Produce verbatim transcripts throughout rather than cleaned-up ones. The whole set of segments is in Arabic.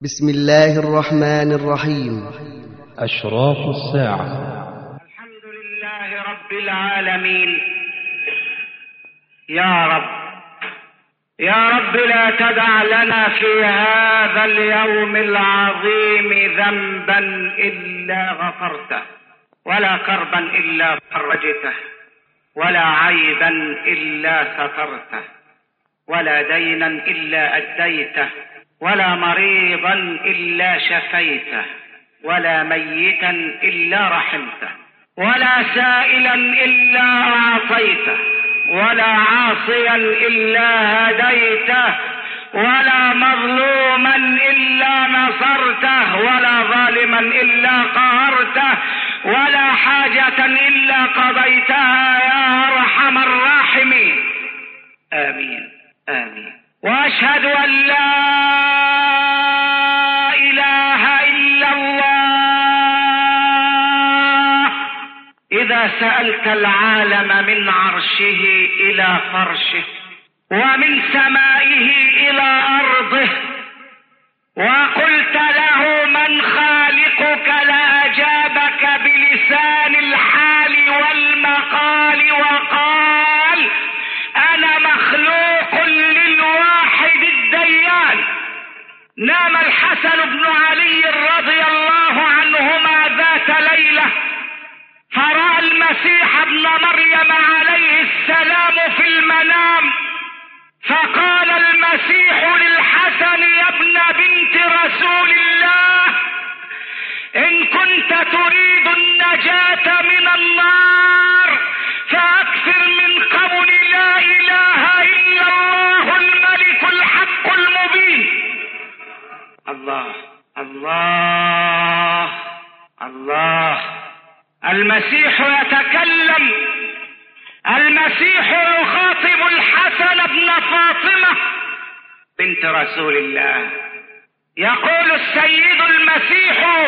بسم الله الرحمن الرحيم. أشراط الساعة. الحمد لله رب العالمين. يا رب يا رب لا تدع لنا في هذا اليوم العظيم ذنبا إلا غفرته، ولا كربا إلا فرجته، ولا عيبا إلا سترته، ولا دينا إلا أديته، ولا مريضا إلا شفيته، ولا ميتا إلا رحمته، ولا سائلا إلا أعطيته، ولا عاصيا إلا هديته، ولا مظلوما إلا نصرته، ولا ظالما إلا قهرته، ولا حاجة إلا قضيتها يا أرحم الراحمين. آمين آمين. وأشهد أن لا إله إلا الله. إذا سألت العالم من عرشه إلى فرشه، ومن سمائه إلى أرضه، وقلت له من خالقك لأجابك بلسان الحال والمقال وقال أنا مخلوق للواحد الديان. نام الحسن بن علي رضي الله عنهما ذات ليلة فرأى المسيح ابن مريم عليه السلام في المنام، فقال المسيح للحسن يا ابن بنت رسول الله، إن كنت تريد النجاة من النار فأكثر من قول لا إله إلا الله الملك الحق المبين. الله الله الله. المسيح يتكلم، المسيح يخاطب الحسن بن فاطمة بنت رسول الله. يقول السيد المسيح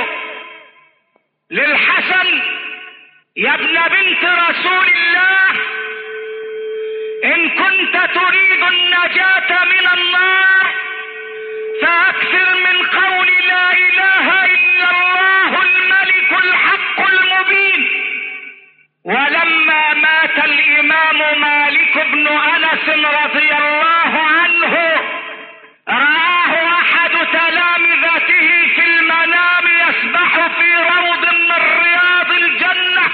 للحسن يا ابن بنت رسول الله، إن كنت تريد النجاة من النار فأكثر من قول لا إله إلا الله الملك الحق المبين. ولما مات الإمام مالك بن أنس رضي الله عنه رآه أحد تلامذته في المنام يسبح في روض من رياض الجنة،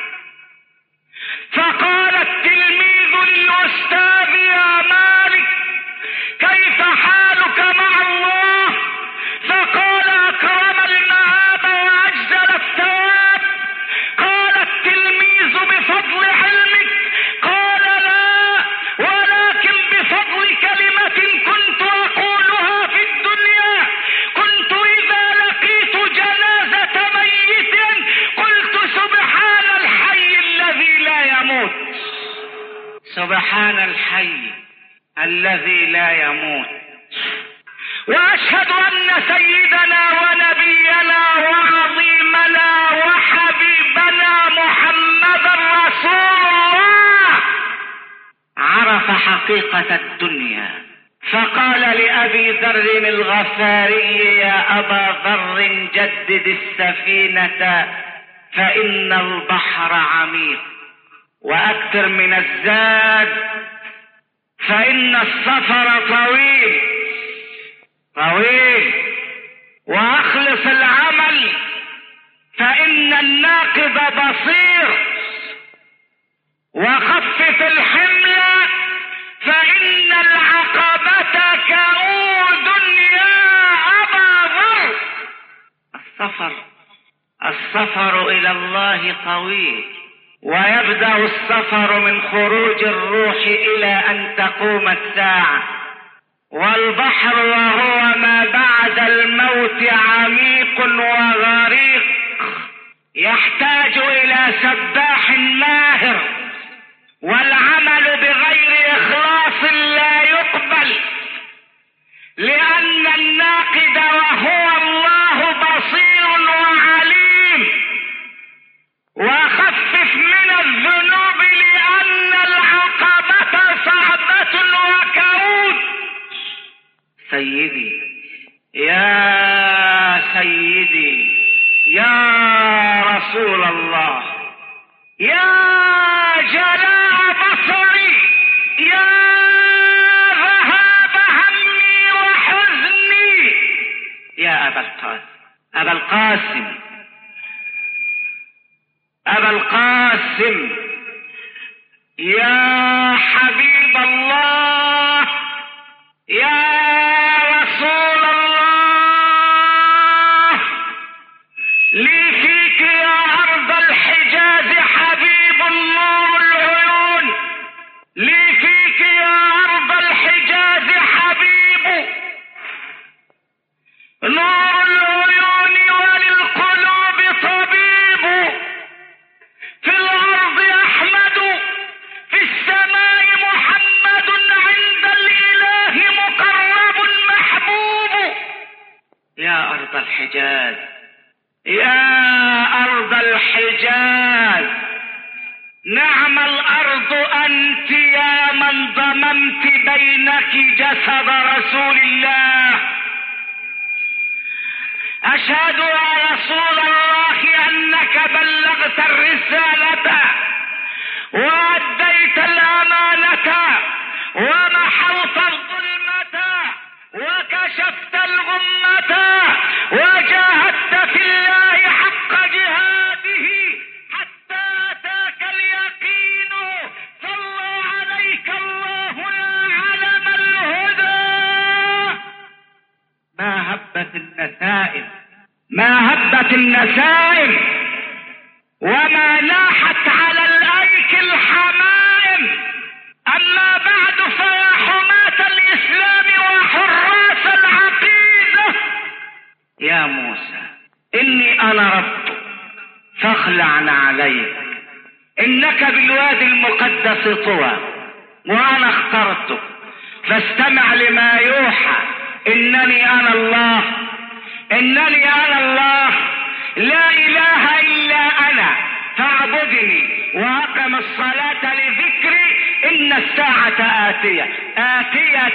فقال التلميذ للأستاذ يا مالك كيف حالك مع الله؟ فقال أكرم المآب وأجزل الثواب. قال التلميذ بفضل علمك؟ قال لا، ولكن بفضل كلمة كنت أقولها في الدنيا. كنت إذا لقيت جنازة ميت قلت سبحان الحي الذي لا يموت، سبحان الحي الذي لا يموت. وأشهد أن سيدنا ونبينا وعظيمنا وحبيبنا محمد رسول الله عرف حقيقة الدنيا، فقال لأبي ذر الغفاري يا أبا ذر جدد السفينة فإن البحر عميق، وأكثر من الزاد فإن السفر طويل طويل، وأخلص العمل فإن الناقد بصير، وخفف الحمل فإن العقبة كؤود يا أبا ذر. السفر السفر إلى الله طويل، ويبدأ السفر من خروج الروح إلى أن تقوم الساعة، والبحر وهو ما بعد الموت عميق وغريق، يحتاج إلى سباح ماهر، والعمل بغير إخلاص لا يقبل، لأن الناقد وهو الله بصير وعليم. وخفف من الذنوب لأن العقبة صعبة وكؤود. سيدي يا سيدي يا رسول الله، يا جلاء بصري، يا ذهاب همي وحزني، يا أبا القاسم أبا القاسم أبا القاسم، يا حبيب الله، يا رسول الله، لي فيك يا أرض الحجاز حبيب نور العيون، لي فيك يا أرض الحجاز حبيب نور العيون، وللقلوب طبيب، في الأرض أحمد، في السماء محمد، عند الإله مقرب محبوب. يا أرض الحجاز، يا أرض الحجاز، نعم الأرض أنت يا من ضممت بينك جسد رسول الله. أشهد يا رسول الله أنك بلغت الرسالة وأديت الأمانة ومحوت الظلمة وكشفت الغمة وجاهدت في الله حق جهاده حتى أتاك اليقين. صلى عليك الله يا علم الهدى. ما هبت النسائم، ما هبت النسائم، وما لاحت على الأيك الحمائم. أما بعد فيا حماة الإسلام وحراس العقيدة، يا موسى إني أنا ربك فاخلع عليك، إنك بالوادي المقدس طوى وأنا اخترتك فاستمع لما يوحى. إنني أنا الله، إنني أنا الله، لا إله إلا أنا فاعبدني وأقم الصلاة لذكري. إن الساعة آتية آتية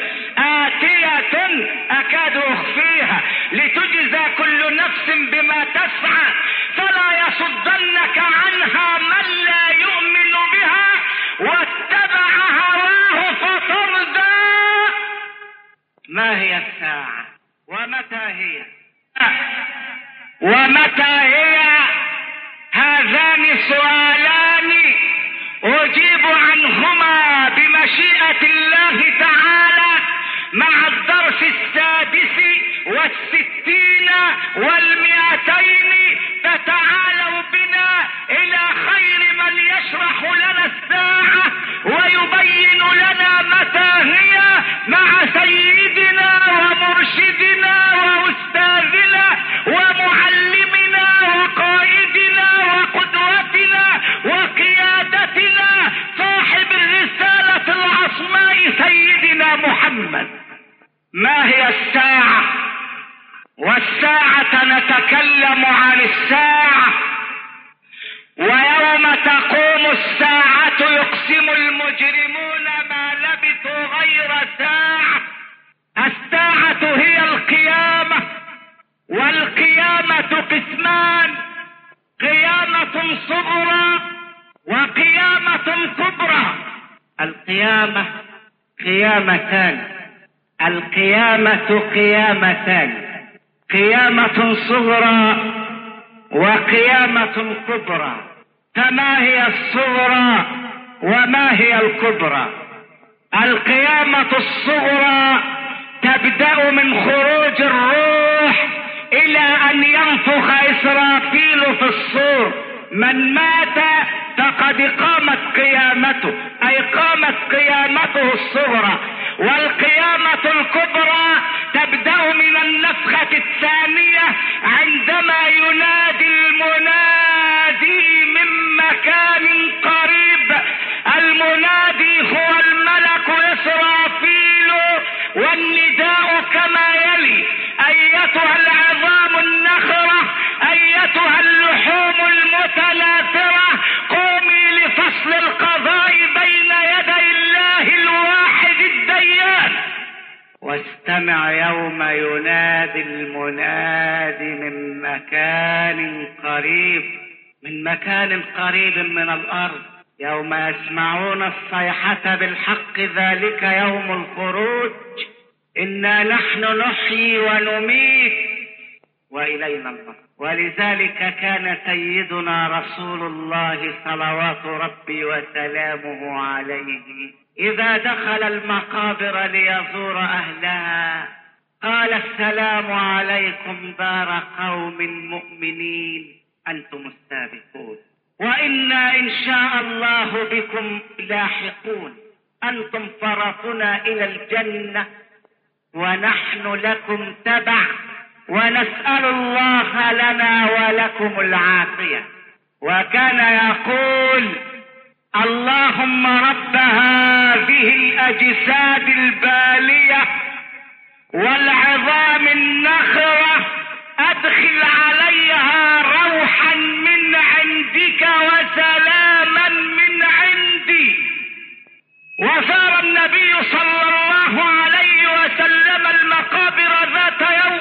آتية أكاد أخفيها لتجزى كل نفس بما تسعى، فلا يصدنك عنها من لا يؤمن بها واتبع هواه فتردى. ما هي الساعة ومتى هي ومتى هي؟ هذان سؤالان أجيب عنهما بمشيئة الله تعالى مع الدرس السادس والستين والمئتين. فتعالوا بنا إلى خير من يشرح لنا الساعة ويبين لنا متى هي، مع سيدنا ومرشدنا وأستاذنا ومعلمنا وقائدنا وقدوتنا وقيادتنا صاحب الرسالة العصماء سيدنا محمد. ما هي الساعة؟ والساعة نتكلم عن الساعة، ويوم تقوم الساعة يقسم المجرمون ما لبثوا غير ساعة. الساعة هي القيامة، والقيامة قسمان: قيامة صغرى وقيامة كبرى. القيامة قيامتان، القيامة قيامتان، قيامة صغرى وقيامة كبرى. فما هي الصغرى وما هي الكبرى؟ القيامة الصغرى تبدأ من خروج الروح إلى أن ينفخ إسرافيل في الصور. من مات فقد قامت قيامته، أي قامت قيامته الصغرى. والقيامة الكبرى تبدأ من النفخة الثانية عندما ينادي المنادي من مكان قريب. المنادي هو الملك إسرافيل، والنداء كما يلي: أيتها العظام النخرة، أيتها اللحوم المتناثرة، قومي لفصل القضاء بين يدي الله الواحد الديان. واستمع يوم ينادي المنادي من مكان قريب، من مكان قريب من الأرض، يوم يسمعون الصيحة بالحق ذلك يوم الخروج، إنا نحن نحيي ونميت وإلينا المصير. ولذلك كان سيدنا رسول الله صلوات ربي وسلامه عليه إذا دخل المقابر ليزور أهلها قال: السلام عليكم دار قوم مؤمنين أنتم السابقون، وإنا إن شاء الله بكم لاحقون، أنتم فرطنا إلى الجنة ونحن لكم تبع، ونسأل الله لنا ولكم العافية. وكان يقول: اللهم رب هذه الأجساد البالية والعظام النخرة أدخل عليها روحا من عندك وسلاما من عندي. وزار النبي صلى الله عليه وسلم المقابر ذات يوم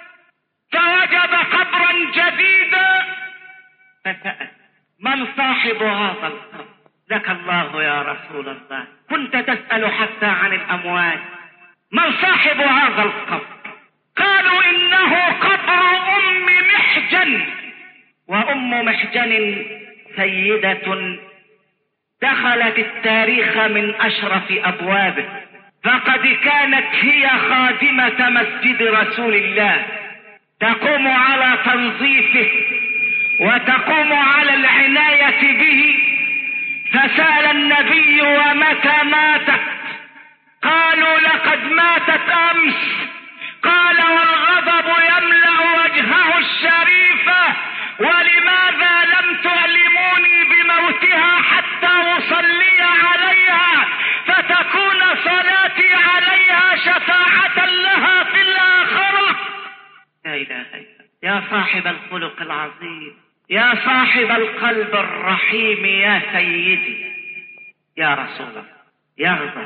فوجد قبرا جديدا فسأل: من صاحب هذا القبر؟ لك الله يا رسول الله، كنت تسأل حتى عن الأموات، من صاحب هذا القبر؟ قالوا: إنه قبر أم محجن. وأم محجن سيدة دخلت التاريخ من أشرف أبوابه، فقد كانت هي خادمة مسجد رسول الله، تقوم على تنظيفه وتقوم على العناية به. فسأل النبي: ومتى ماتت؟ قالوا: لقد ماتت أمس. قال: والغضب يملأ وجهه الشريف، ولماذا لم تعلموني بموتها حتى أصلي عليها فتكون صلاتي عليها شفاعة لها في الآخرة؟ لا إله إلا الله. يا صاحب الخلق العظيم، يا صاحب القلب الرحيم، يا سيدي يا رسول الله، يغضب.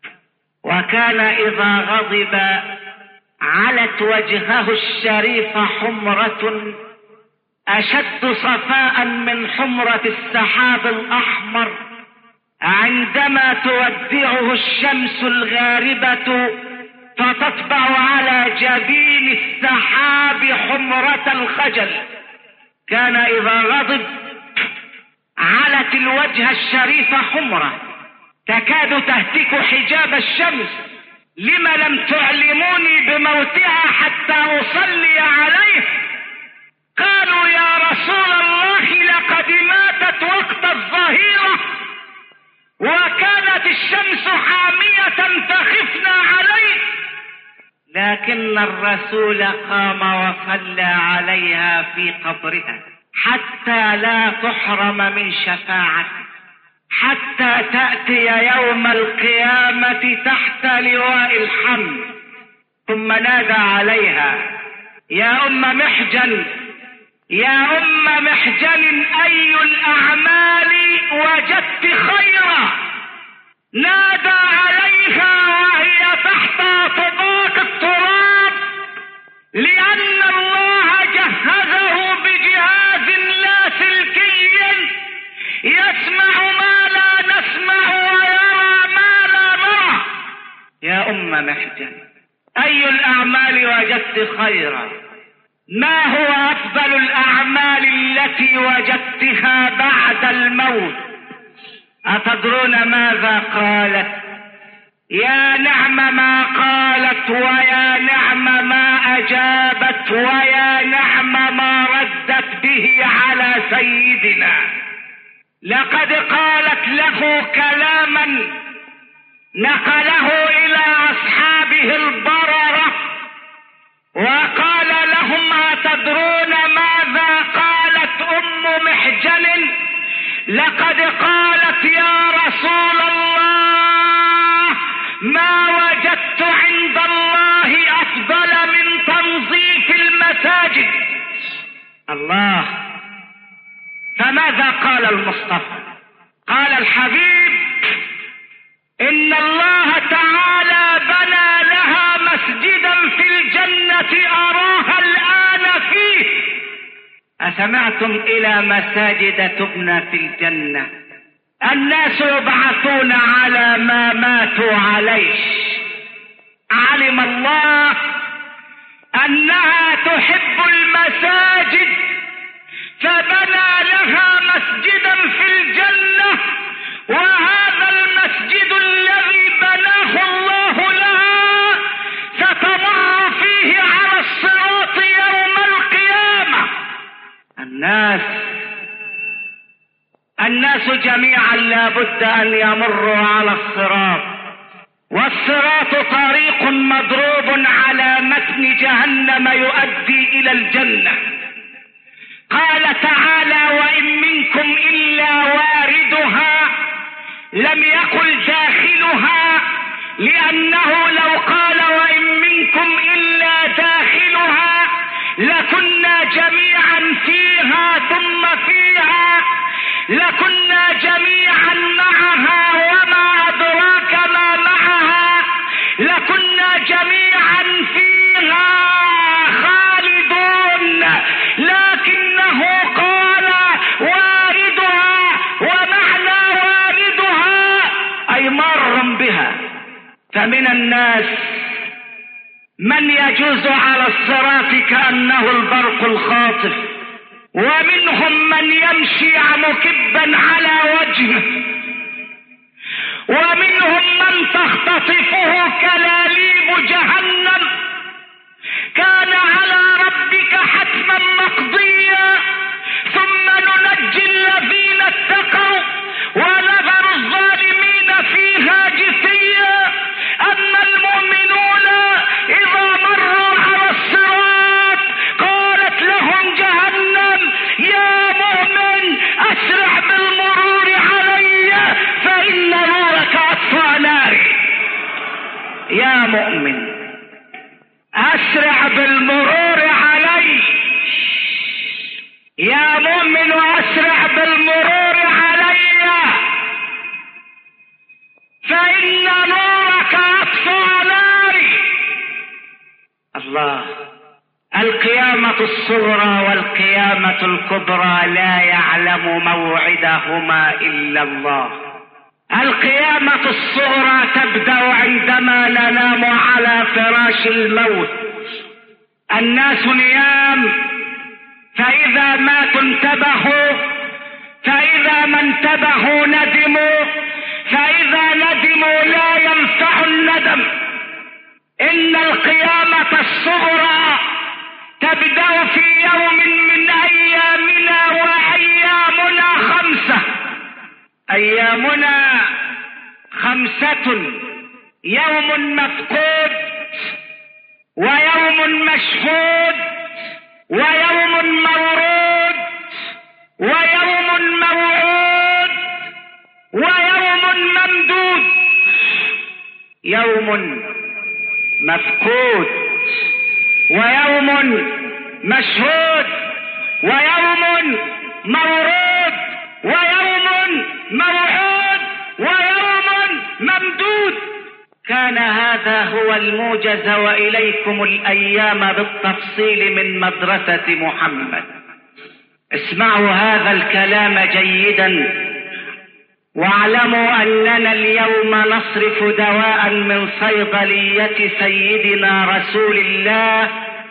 وكان إذا غضب علت وجهه الشريف حمرة أشد صفاء من حمرة السحاب الأحمر عندما تودعه الشمس الغاربة فتطبع على جبين السحاب حمرة الخجل. كان إذا غضب علت الوجه الشريف حمرة تكاد تهتك حجاب الشمس. لم لم تعلموني بموتها حتى أصلي عليه؟ قالوا: يا رسول الله، لقد ماتت وقت الظهيرة وكانت الشمس حامية فخفنا عليه. لكن الرسول قام وصلى عليها في قبرها حتى لا تحرم من شفاعته، حتى تأتي يوم القيامة تحت لواء الحمد. ثم نادى عليها: يا أم محجن، يا أم محجن، أي الأعمال وجدت خيرا؟ نادى عليها وهي تحت طباق التراب، لأن الله جهزه بجهاز لاسلكي يسمع ما لا نسمع ويرى ما لا نرى. يا أم محجن، أي الأعمال وجدت خيرا؟ ما هو أفضل الأعمال التي وجدتها بعد الموت؟ أتدرون ماذا قالت؟ يا نعم ما قالت، ويا نعم ما أجابت، ويا نعم ما ردت به على سيدنا. لقد قالت له كلاما نقله إلى أصحابه البررة وقال لهم: أتدرون ماذا قالت أم محجن؟ لقد قالت: يا رسول الله، ما وجدت عند الله أفضل من تنظيف المساجد. الله. فماذا قال المصطفى؟ قال الحبيب: إن الله تعالى بنى لها أسمعتم إلى مساجد تبنى في الجنة الناس يبعثون على ما ماتوا عليه. علم الله أنها تحب المساجد فبنى لها مسجدا في الجنة، وهذا المسجد الذي بناه الله لها ستمر فيه على الصراط يوم القيامة. الناس الناس جميعا لا بد أن يمروا على الصراط، والصراط طريق مضروب على متن جهنم يؤدي إلى الجنة. قال تعالى: وإن منكم إلا واردها، لم يقل داخلها، لأنه لو قال وإن منكم إلا داخلها لكنا جميعا فيها ثم فيها، لكنا جميعا معها وما أدراك ما معها، لكنا جميعا فيها خالدون، لكنه قال واردها، ومعنى واردها أي مر بها. فمن الناس من يجوز على الصراط كأنه البرق الخاطف، ومنهم من يمشي مكبا على وجهه، ومنهم من تختطفه كلاليب جهنم. كان على ربك حتما مقضيا، ثم ننجي الذين اتقوا ونذر الظالمين فيها جثيا. أما المؤمنون إذا مروا على الصراط قالت لهم جهنم: يا مؤمن أسرع بالمرور علي فإن نورك أطفأ ناري. يا مؤمن أسرع بالمرور علي، يا مؤمن أسرع بالمرور علي فإن نورك أطفأ ناري. الله، القيامة الصغرى والقيامة الكبرى لا يعلم موعدهما إلا الله. القيامة الصغرى تبدأ عندما ننام على فراش الموت. الناس نيام، فإذا ماتوا انتبهوا، فإذا ما انتبهوا ندموا، فإذا ندموا لا ينفع الندم. إن القيامة الصغرى تبدأ في يوم من أيامنا، وأيامنا خمسة. أيامنا خمسة: يوم مفقود، ويوم مشهود، ويوم مورود، ويوم موعود، ويوم ممدود. يوم مفقود، ويوم مشهود، ويوم مورود، ويوم موعود، ويوم ممدود. كان هذا هو الموجز، وإليكم الأيام بالتفصيل من مدرسة محمد. اسمعوا هذا الكلام جيدا، واعلموا أننا اليوم نصرف دواء من صيدلية سيدنا رسول الله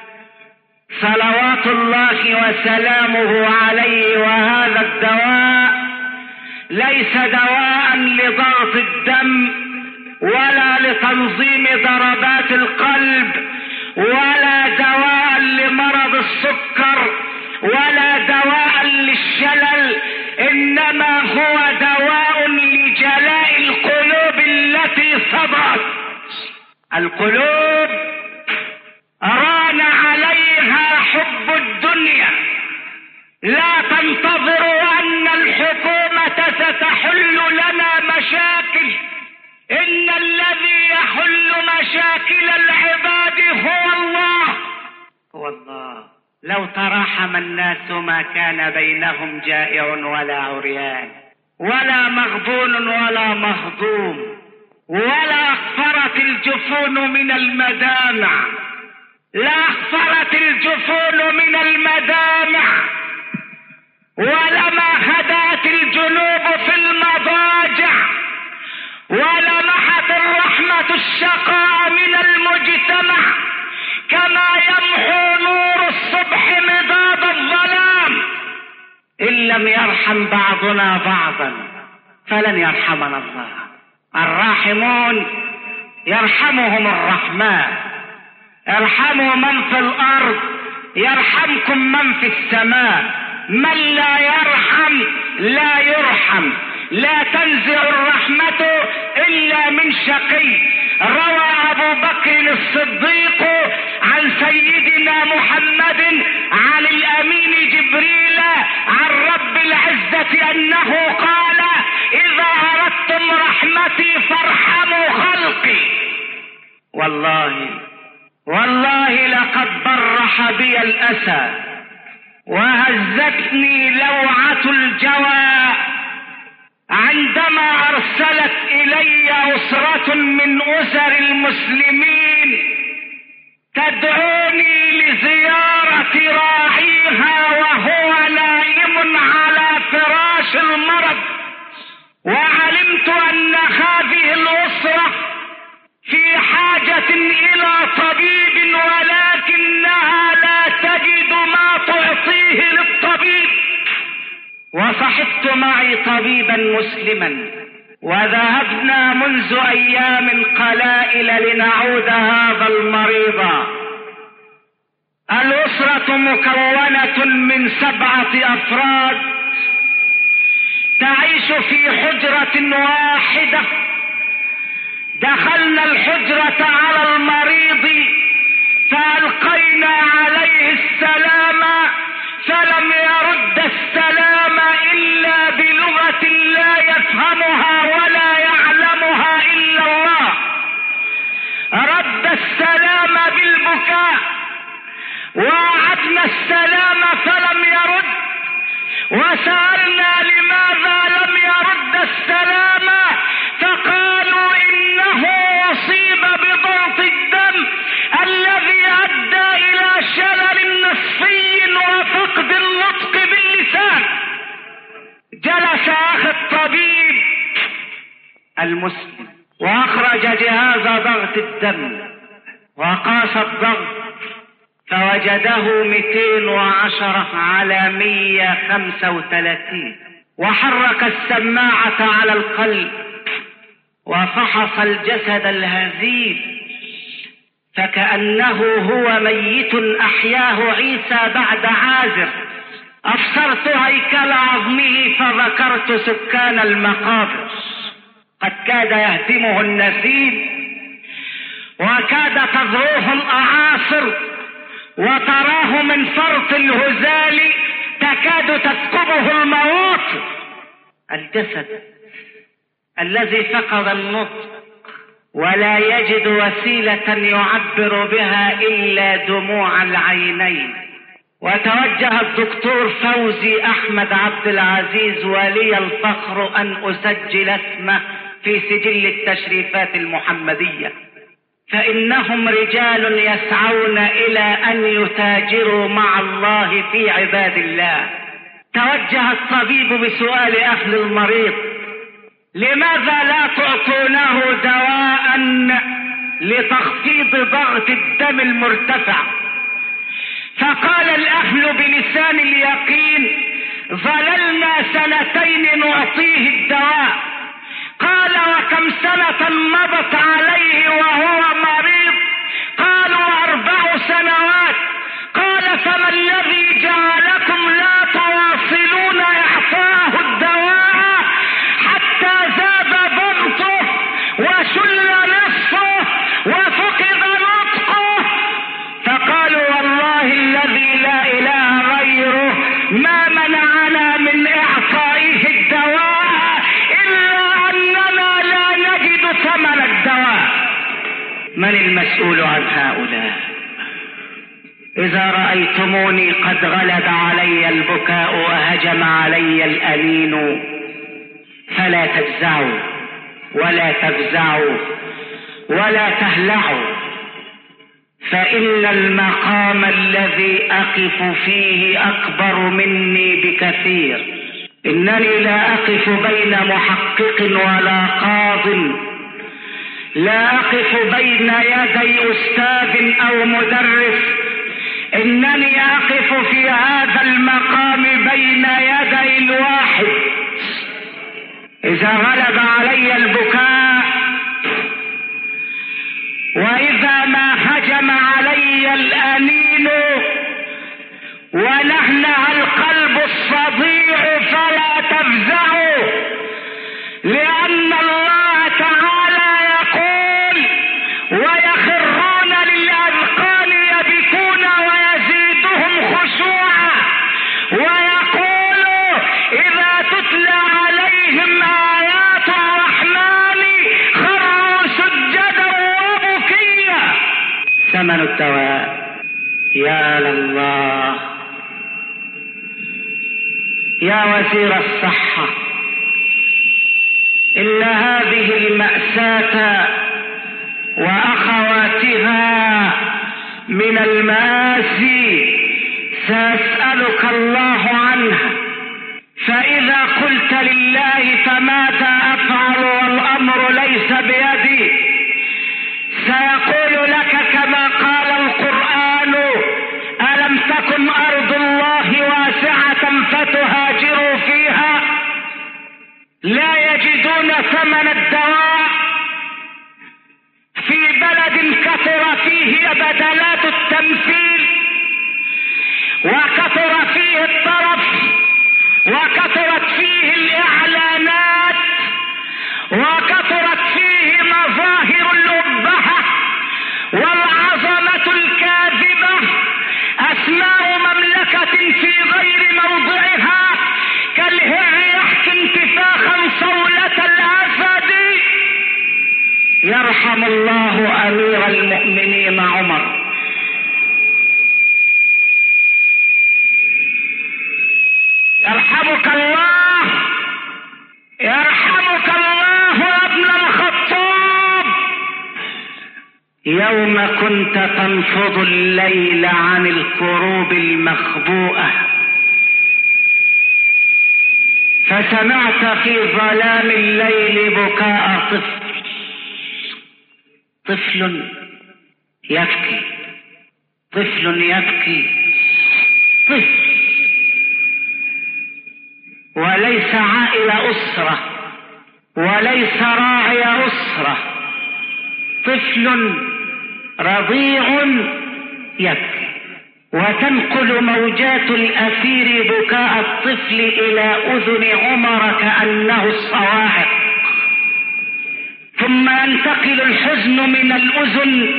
صلوات الله وسلامه عليه. وهذا الدواء ليس دواء لضغط الدم، ولا لتنظيم ضربات القلب، ولا دواء لمرض السكر، ولا دواء للشلل، إنما هو دواء لجلاء القلوب التي صدت. القلوب ران عليها حب الدنيا، لا تنتظروا أن الحكومة ستحل لنا مشاكل، إن الذي يحل مشاكل العباد هو الله. هو الله. لو تراحم الناس ما كان بينهم جائع ولا عريان، ولا مغبون ولا مهضوم، ولا أخفرت الجفون من المدامع، لا أخفرت الجفون من المدامع. ولما خدت الجنوب في المضاجع، ولمحت الرحمة الشقاء من المجتمع كما يمحو نور الصبح مضاد الظلام. إن لم يرحم بعضنا بعضا فلن يرحمنا الله. الراحمون يرحمهم الرحمن. ارحموا من في الأرض يرحمكم من في السماء. من لا يرحم لا يرحم. لا تنزع الرحمة إلا من شقي. روى أبو بكر الصديق عن سيدنا محمد عن الأمين جبريل عن رب العزة أنه قال: إذا أردتم رحمتي فارحموا خلقي. والله والله لقد برح بي الأسى وهزتني لوعة الجوى عندما أرسلت إلي أسرة من أسر المسلمين تدعوني لزيارة راعيها وهو نائم على فراش المرض. وعلمت أن هذه الأسرة في حاجة إلى طبيب ولكنها لا تجد ما تعطيه للطبيب. وصحبت معي طبيبا مسلما وذهبنا منذ أيام قلائل لنعود هذا المريض. الأسرة مكونة من سبعة أفراد تعيش في حجرة واحدة. دخلنا الحجرة على المريض فألقينا عليه السلام فلم يرد السلام إلا بلغة لا يفهمها ولا يعلمها إلا الله. رد السلام بالبكاء وأعدنا السلام فلم يرد. وسألنا لماذا لم يرد السلام فقالوا إنه أصيب بضغط الدم الذي أدى إلى شلل نصفي وفقد النطق باللسان. جلس أخي الطبيب المسلم وأخرج جهاز ضغط الدم وقاس الضغط فوجده مئتين وعشرة على مئة وخمسة وثلاثين. وحرك السماعة على القلب وفحص الجسد الهزيل فكأنه هو ميت أحياه عيسى بعد عازر. أبصرت هيكل عظمه فذكرت سكان المقابر. قد كاد يهدمه النسيم وكاد تذروه الأعاصر وتراه من فرط الهزال تكاد تسكبه الموت. الجسد الذي فقد النطق ولا يجد وسيلة يعبر بها إلا دموع العينين. وتوجه الدكتور فوزي أحمد عبد العزيز ولي الفخر أن أسجل اسمه في سجل التشريفات المحمدية، فإنهم رجال يسعون إلى أن يتاجروا مع الله في عباد الله. توجه الطبيب بسؤال أهل المريض: لماذا لا تعطونه دواء لتخفيض ضغط الدم المرتفع؟ فقال الأهل بلسان اليقين: ظللنا سنتين نعطيه الدواء. قال: وكم سنة مضت عليه وهو مريض؟ قالوا: أربع سنوات. قال: فما الذي جعلكم لا تواصلون إعطاءه الدواء حتى زاد ضغطه وشل نصفه وفقد نطقه؟ فقالوا: والله الذي لا إله غيره ما منعنا من إعطائه الدواء إلا أننا لا نجد ثمن الدواء. من المسؤول عن هؤلاء؟ إذا رأيتموني قد غلب علي البكاء وهجم علي الأنين فلا تجزعوا ولا تفزعوا ولا تهلعوا، فإن المقام الذي أقف فيه أكبر مني بكثير. إنني لا أقف بين محقق ولا قاض، لا أقف بين يدي أستاذ أو مدرس، إنني أقف في هذا المقام بين يدي الواحد. إذا غلب علي البكاء، وإذا ما هجم علي الأنين ونهنع القلب الصديع، فلا تفزعوا، لأن الله تعالى يقول: ويخرون للأذقان يبكون ويزيدهم خشوعا، ويقول إذا تتلى عليهم آيات الرحمن خروا سجدا وبكيا. ثمن الدواء. يا لله، يا وزير الصحة، إن هذه المأساة وأخواتها من المآسي سأسألك الله عنها، فإذا قلت لله فماذا أفعل والأمر ليس بيدي، سيقول لك كما قال القرآن: ألم تكن أرض الله واسعة فتهاجروا فيها. لا يجدون ثمن الدواء في بلد كثر فيه بدلات التمثيل، وكثر فيه الطرف، وكثرت فيه الإعلانات، وكثرت فيه مظاهر الأبهة والعظمة الكاذبة، أسماء مملكة في غير موضعها كالهر يحكي انتفاخا صولة الأسد. يرحم الله أمير المؤمنين عمر. يرحمك الله، يرحمك الله يا ابن الخطاب. يوم كنت تنفض الليل عن الكروب المخبوءة، فسمعت في ظلام الليل بكاء طفل طفل يبكي طفل يبكي طفل، وليس عائل أسرة وليس راعي أسرة، طفل رضيع يبكي. وتنقل موجات الأثير بكاء الطفل إلى أذن عمر كأنه الصواعق، ثم ينتقل الحزن من الأذن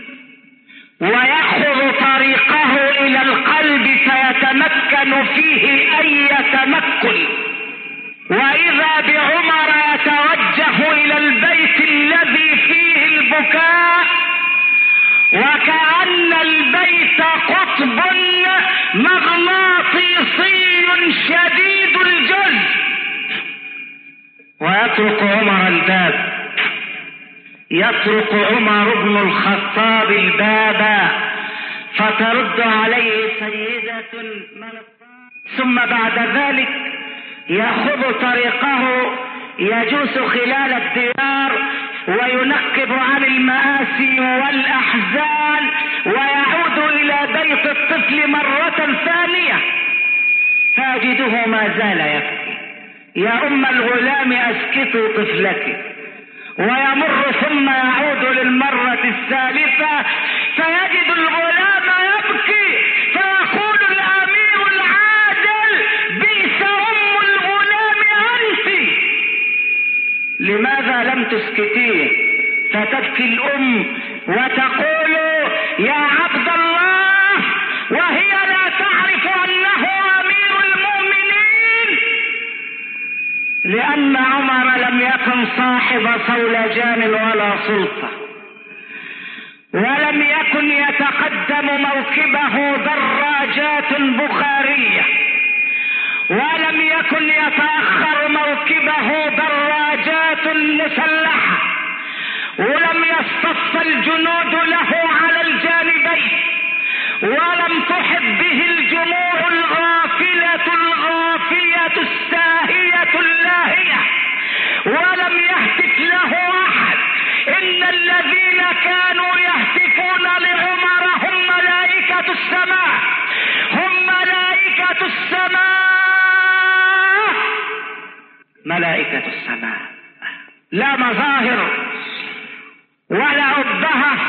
ويأخذ طريقه إلى القلب فيتمكن فيه أي تمكن، وإذا بعمر يتوجه إلى البيت الذي فيه البكاء، وكأن البيت قطب مغناطيسي شديد الجزء، ويطرق عمر الباب. يطرق عمر بن الخطاب الباب فترد عليه سيدة من، ثم بعد ذلك يأخذ طريقه يجوس خلال الديار وينقب عن المآسي والأحزان، ويعود إلى بيت الطفل مرة ثانية فأجده ما زال يبكي. يا أم الغلام أسكتي طفلك، ويمر ثم يعود للمرة الثالثة فيجد الغلام يبكي، فيقول الأمير العادل: بئس أم الغلام أنت، لماذا لم تسكتيه؟ فتبكي الأم وتقول: يا عبد الله، وهي لا تعرف أنه أمير المؤمنين، لأن عمر لم يكن صاحب صولجان ولا سلطة، ولم يكن يتقدم موكبه دراجات بخارية، ولم يكن يتأخر موكبه دراجات مسلحة، ولم يصطف الجنود له على الجانب ولم تحب به الجموع الغافلة الغافية الساهية اللاهية، ولم يهتف له أحد. إن الذين كانوا يهتفون لعمر هم ملائكة السماء، هم ملائكة السماء، ملائكة السماء، لا مظاهر ولا أبهة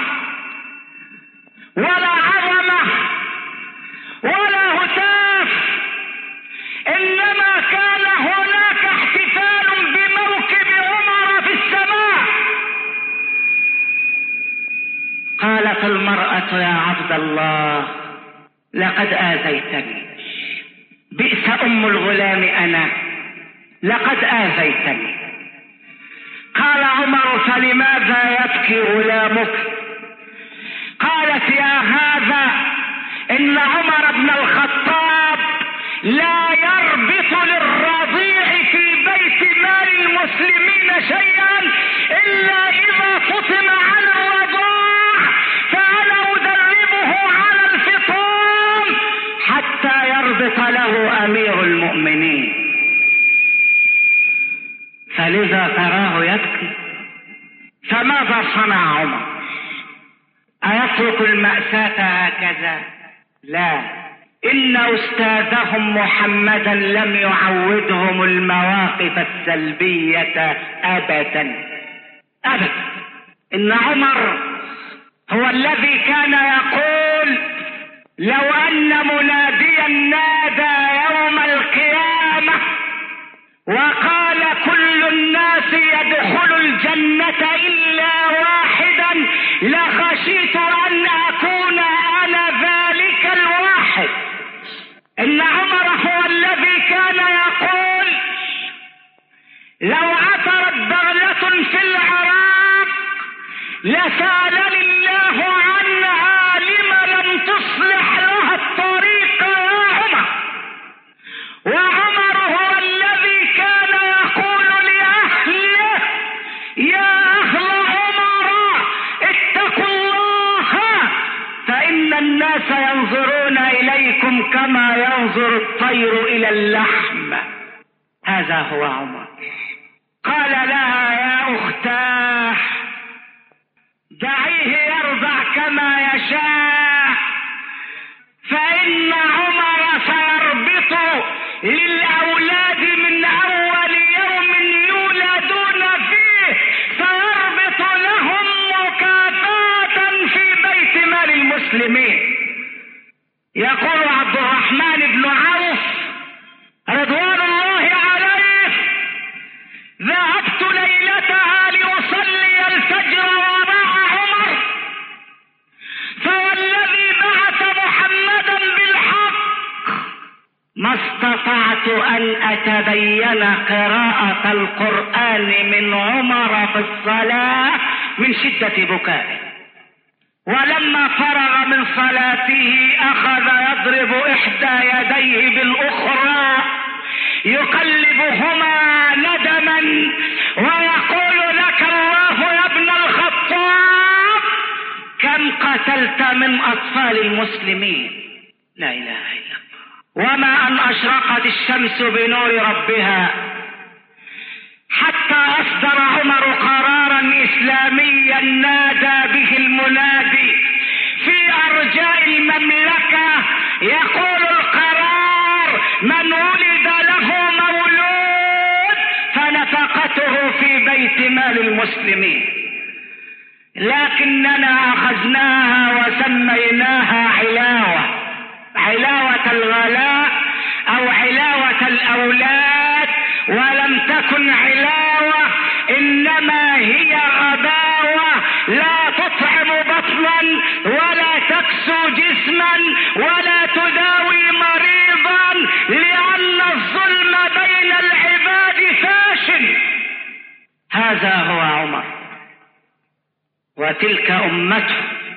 ولا عظمة ولا هتاف، إنما كان هناك احتفال بموكب عمر في السماء. قالت المرأة يا عبد الله لقد آذيتني، بئس أم الغلام أنا، لقد آذيتني. قال عمر فلماذا يبكي غلامك؟ قالت يا هذا إن عمر بن الخطاب لا يربط للرضيع في بيت مال المسلمين شيئا إلا إذا فطم على الرضاع، فأنا أدربه على الفطام حتى يربط له أمير المؤمنين. فلذا تراه يبكي. فماذا صنع عمر؟ أيترك المأساة هكذا؟ لا، إن أستاذهم محمدا لم يعودهم المواقف السلبية أبدا أبدا. إن عمر هو الذي كان يقول لو أن مناديا نادى يوم القيامة وقال كل الناس يدخل الجنة إلا واحدا لخشيت أن أكون أنا ذلك الواحد. إن عمر هو الذي كان يقول لو عثرت بغلة في العراق لسألني الله عنها لم لم تصلح لها الطريق يا عمر. وعمر هو الذي كان يقول لأهله يا أهل عمر اتقوا الله فإن الناس ينظرون إليكم كما ينظر الطير إلى اللحم. هذا هو عمر. قال لها يا أختاه دعيه يرضع كما يشاء، فإن عمر سيربط للأولاد من أول يوم يولدون فيه، سيربط لهم مكافأة في بيت مال المسلمين. يقول عبد الرحمن بن عوف رضوان الله عليه ذهبت ليلتها لأصلي الفجر وراء عمر، فوالذي بعث محمدا بالحق ما استطعت أن أتبين قراءة القرآن من عمر في الصلاة من شدة بكائه. ولما فرغ من صلاته أخذ يضرب إحدى يديه بالأخرى يقلبهما ندما ويقول لك الله يا ابن الخطاب كم قتلت من أطفال المسلمين. لا إله إلا الله. وما أن أشرقت الشمس بنور ربها حتى أصدر عمر قرارا إسلاميا نادى به المنادي في أرجاء المملكة يقول القرار من ولد له مولود فنفقته في بيت مال المسلمين. لكننا أخذناها وسميناها علاوة، علاوة الغلاء أو علاوة الأولاد، ولم تكن علاوة إنما هي غباوة لا تطعم بطنا ولا تكسو جسما ولا تداوي مريضا، لأن الظلم بين العباد فاشل. هذا هو عمر وتلك أمته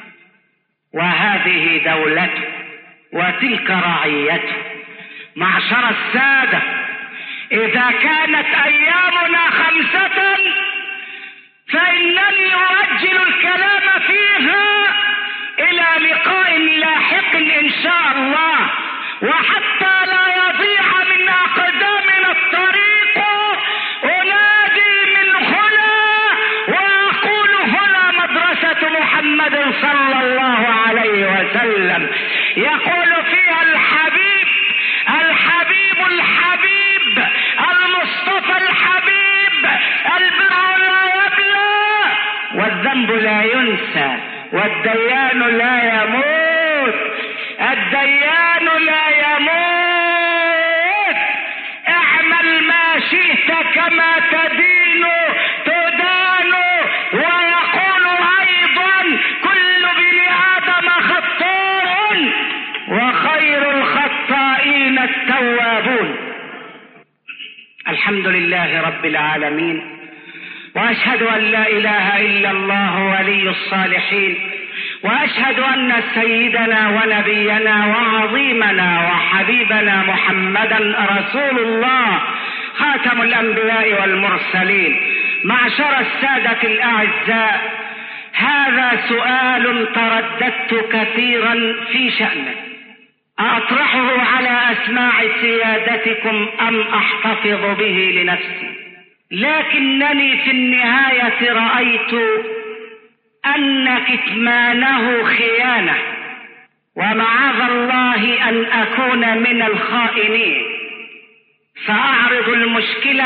وهذه دولته وتلك رعيته. معشر السادة إذا كانت أيامنا خمسة فإنني أؤجل الكلام فيها إلى لقاء لاحق شاء الله، وحتى لا يضيع من أقدامنا الطريق أنادي من هنا وأقول هنا مدرسة محمد صلى الله عليه وسلم، يقول فيها الحبيب الحبيب الحبيب المصطفى الحبيب: البر لا يبلى والذنب لا ينسى والديان لا يموت، الديان لا يموت، اعمل ما شئت كما تدين تدان. ويقول ايضا: كل ابن ادم خطاء وخير الخطائين التوابون. الحمد لله رب العالمين، واشهد ان لا اله الا الله ولي الصالحين، واشهد ان سيدنا ونبينا وعظيمنا وحبيبنا محمدا رسول الله خاتم الانبياء والمرسلين. معشر السادة الاعزاء، هذا سؤال ترددت كثيرا في شأنه، أطرحه على أسماع سيادتكم أم أحتفظ به لنفسي؟ لكنني في النهاية رأيت أن كتمانه خيانة، ومعاذ الله أن أكون من الخائنين. سأعرض المشكلة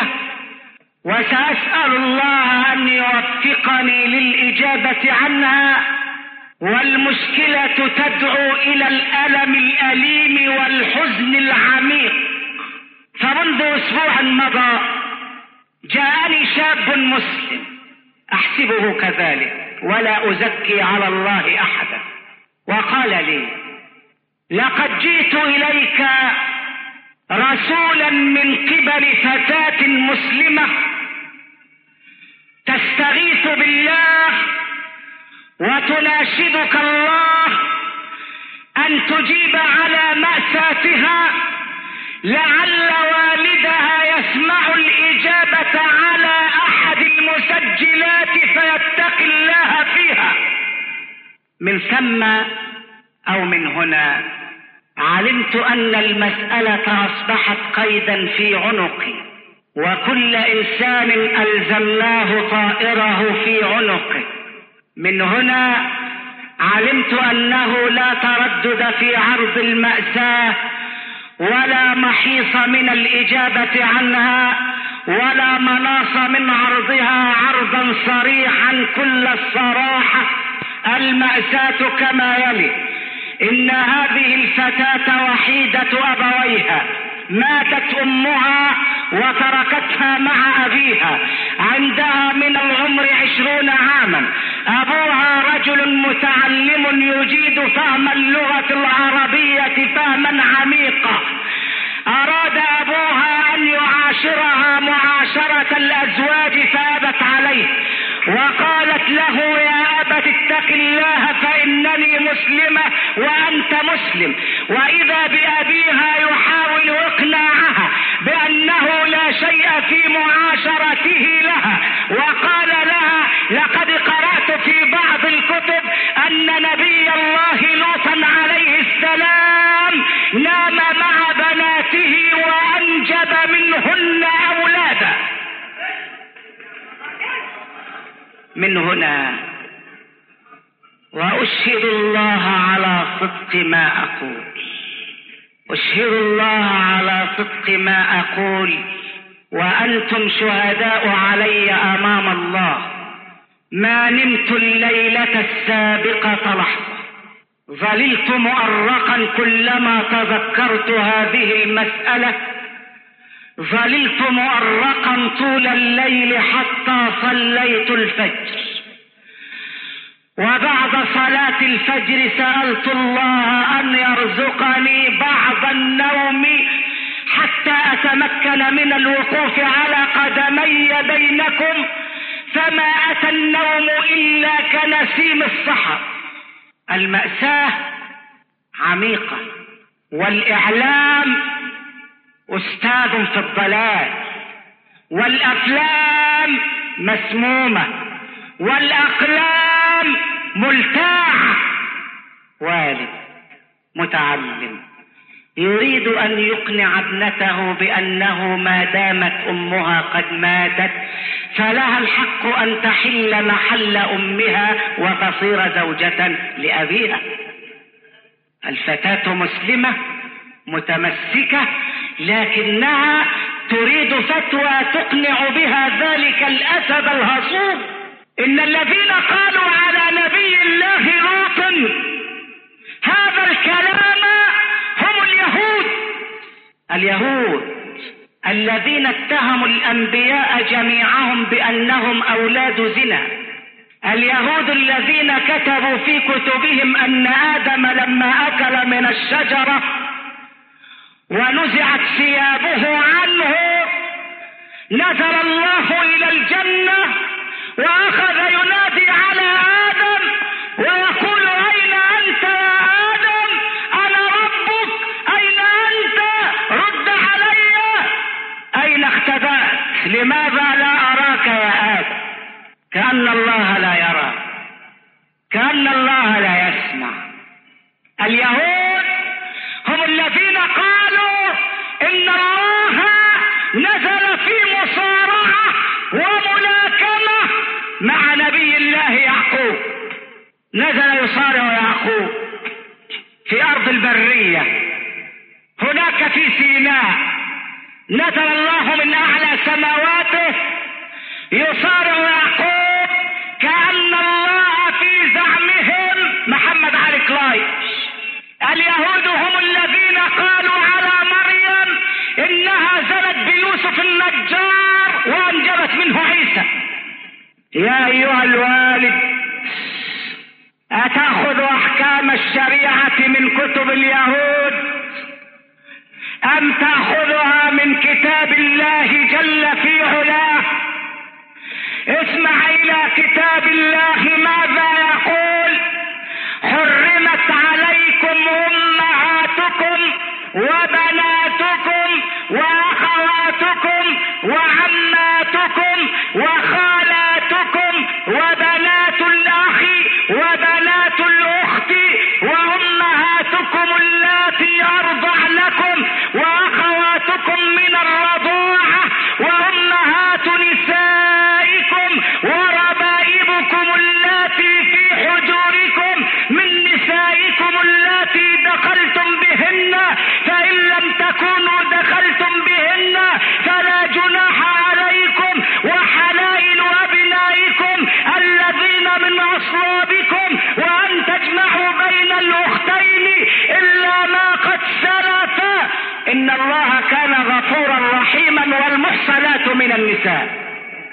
وسأسأل الله أن يوفقني للإجابة عنها، والمشكلة تدعو إلى الألم الأليم والحزن العميق. فمنذ أسبوع مضى جاءني شاب مسلم، أحسبه كذلك ولا أزكي على الله أحدا، وقال لي: لقد جئت إليك رسولا من قبل فتاة مسلمة تستغيث بالله وتناشدك الله أن تجيب على مأساتها، لعل والدها يسمع الإجابة على أحد المسجلات فيتقي الله فيها. من ثم أو من هنا علمت أن المسألة أصبحت قيدا في عنقي، وكل إنسان ألزمناه طائره في عنقه. من هنا علمت أنه لا تردد في عرض المأساة ولا محيص من الإجابة عنها ولا مناص من عرضها عرضا صريحا كل الصراحة. المأساة كما يلي: إن هذه الفتاة وحيدة أبويها، ماتت أمها وتركتها مع أبيها، عندها من العمر عشرون عاما. أبوها رجل متعلم يجيد فهم اللغة العربية فهما عميقا. أراد أبوها أن يعاشرها معاشرة الأزواج فأبت عليه، وقالت له: يا أبت اتق الله فإنني مسلمة وأنت مسلم. وإذا بأبيها يحاول إقناعها بأنه لا شيء في معاشرته لها، وقال لها: لقد قرأت في بعض الكتب أن نبي الله لوطا عليه السلام نام مع بناته وأنجب منهن أولادا. من هنا وأشهد الله على صدق ما أقول، أشهد الله على صدق ما أقول، وأنتم شهداء علي أمام الله. ما نمت الليلة السابقة لحظة، ظللت مؤرقا كلما تذكرت هذه المسألة، ظللت مؤرقا طول الليل حتى صليت الفجر. وبعد صلاة الفجر سألت الله أن يرزقني بعض النوم حتى أتمكن من الوقوف على قدمي بينكم، فما أتى النوم إلا كنسيم السحر. المأساة عميقة، والإعلام أستاذ في الضلال، والأفلام مسمومة، والأقلام ملتاعة. والد متعلم يريد أن يقنع ابنته بأنه ما دامت أمها قد ماتت فلها الحق أن تحل محل أمها وتصير زوجة لأبيها. الفتاة مسلمة متمسكة لكنها تريد فتوى تقنع بها ذلك الأسد الهصوب. إن الذين قالوا على نبي الله لوط هذا الكلام هم اليهود. اليهود الذين اتهموا الأنبياء جميعهم بأنهم أولاد زنا. اليهود الذين كتبوا في كتبهم أن آدم لما أكل من الشجرة ونزعت ثيابه عنه نزل الله إلى الجنة وأخذ ينادي على آدم ويقول أين أنت يا آدم؟ أنا ربك، أين أنت؟ رد علي، أين اختبأت؟ لماذا لا أراك يا آدم؟ كأن الله لا يرى، كأن الله لا يسمع. اليهود هم الذين قالوا إن الله نزل في مصارعة وملاكمة مع نبي الله يعقوب. نزل يصارع يعقوب في أرض البرية هناك في سيناء. نزل الله من أعلى سماواته يصارع يعقوب كأن الله في زعمهم محمد علي كلايش. اليهود هم الذين قالوا على مريم إنها زنت بيوسف النجار وأنجبت منه عيسى. يا أيها الوالد أتأخذ أحكام الشريعة من كتب اليهود أم تأخذها من كتاب الله جل في علاه؟ اسمع إلى كتاب الله ماذا يقول: حرمت عليكم أمهاتكم وبناتكم وأخواتكم وعماتكم وخالاتكم وبنات الأخ وبنات الأخت وأمهاتكم اللاتي أرضع لكم وأخواتكم من الرضاعة وأمهات نسائكم وربائبكم اللاتي في حجوركم من نسائكم اللاتي دخلتم بهن، فإن لم تكونوا دخلتم بهن فلا جناح عليكم، وحلائل أبنائكم الذين من أصلابكم، وأن تجمعوا بين الأختين إلا ما قد سلف إن الله كان غفورا رحيما. والمحصنات من النساء.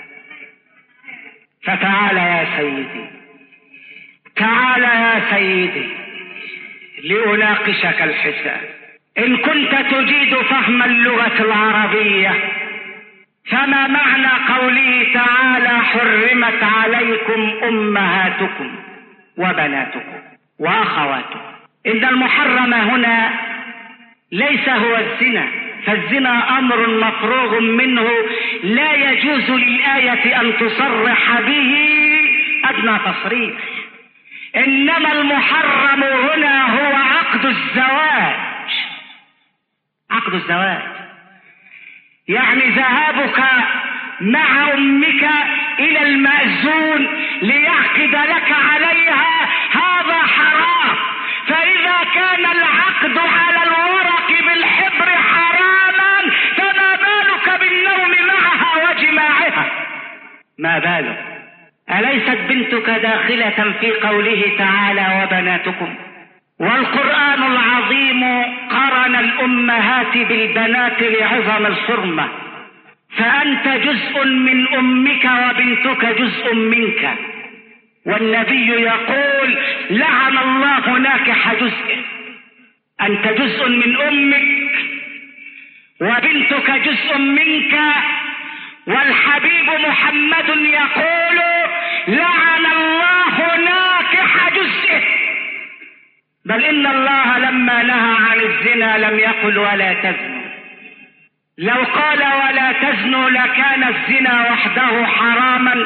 فتعال يا سيدي، تعال يا سيدي لأناقشك الحساب. إن كنت تجيد فهم اللغة العربية فما معنى قوله تعالى: حرمت عليكم أمهاتكم وبناتكم وأخواتكم؟ إن المحرم هنا ليس هو الزنا، فالزنا أمر مفروغ منه لا يجوز للآية أن تصرح به أدنى تصريح. إنما المحرم هنا هو عقد الزواج. عقد الزواج يعني ذهابك مع أمك إلى المأذون ليعقد لك عليها، هذا حرام. فإذا كان العقد على الورق بالحبر حراما فما بالك بالنوم معها وجماعها؟ ما بالك؟ أليست بنتك داخلة في قوله تعالى: وبناتكم؟ والقرآن العظيم قرن الأمهات بالبنات لعظم الحرمة، فأنت جزء من أمك وبنتك جزء منك. والنبي يقول: لعن الله ناكح جزء. أنت جزء من أمك وبنتك جزء منك. والحبيب محمد يقول: لعن الله ناكح جزءه. بل إن الله لما نهى عن الزنا لم يقل ولا تزنوا. لو قال ولا تزنوا لكان الزنا وحده حراما،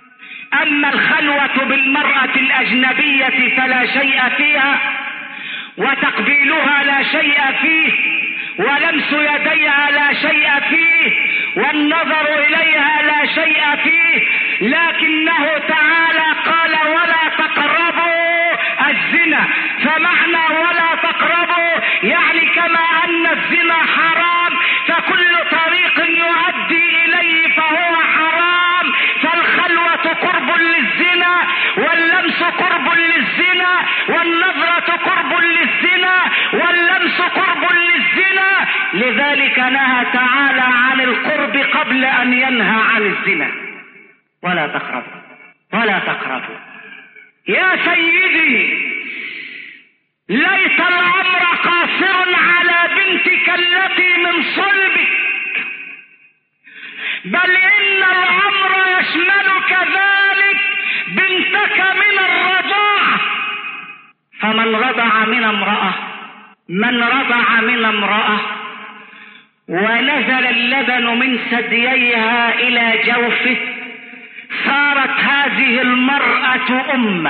أما الخلوة بالمرأة الأجنبية فلا شيء فيها، وتقبيلها لا شيء فيه، ولمس يديها لا شيء فيه، والنظر إليها لا شيء فيه، لكنه تعالى قال ولا تقربوا الزنا. فمعنى ولا تقربوا يعني كما أن الزنا حرام فكل طريق يؤدي إليه فهو حرام، فالخلوة قرب للزنا، واللمس قرب للزنا، والنظرة قرب للزنا، واللمس قرب للزنا. لذلك نهى تعالى عن القرب قبل أن ينهى عن الزنا. ولا تقربوا ولا تقربوا. يا سيدي ليت الأمر قاصر على بنتك التي من صلبك، بل إن الأمر يشمل كذلك بنتك من الرضاعة. فمن رضع من امرأة من رضع من امرأة ونزل اللبن من ثدييها إلى جوفه صارت هذه المرأة أمه،